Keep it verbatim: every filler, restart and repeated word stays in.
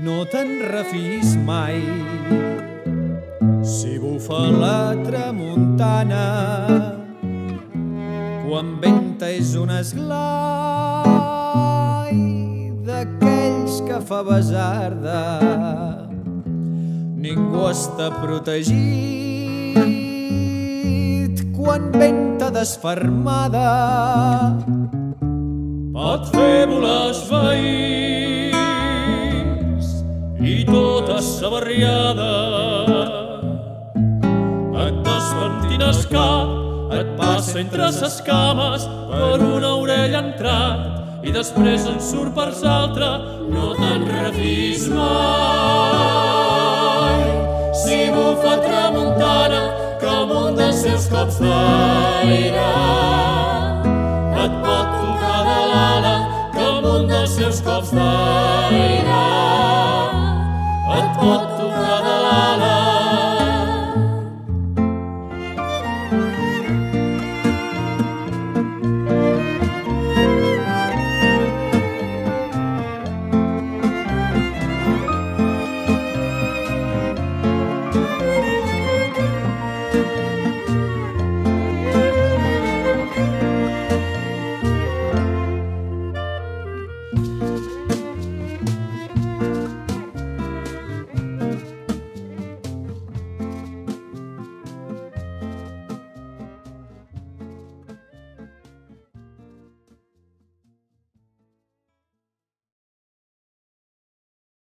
no te'n refis mai. Si bufa la tramuntana, quan venta és un esglai d'aquells que fa basarda. Ningú està protegit quan venta desfermada. Pot fer volar els veïns i tota sa barriada. Et desmentines cap, et passa entre ses cames, per una orella entrat i després en surt per l'altra. No te'n refis mai. Si bufa tramuntana com un dels seus cops d'aire, et pot tocar de l'ala com un dels seus cops d'aire, et pot tocar de l'ala.